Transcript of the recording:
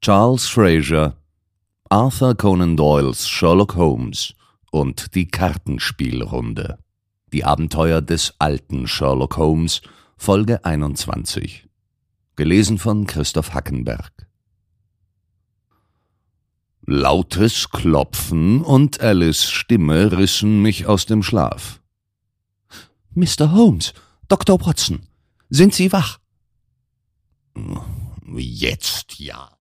Charles Fraser, Arthur Conan Doyles Sherlock Holmes und die Kartenspielrunde. Die Abenteuer des alten Sherlock Holmes, Folge 21. Gelesen von Christoph Hackenberg. Lautes Klopfen und Alice' Stimme rissen mich aus dem Schlaf. »Mr. Holmes, Dr. Watson, sind Sie wach?« »Jetzt ja«,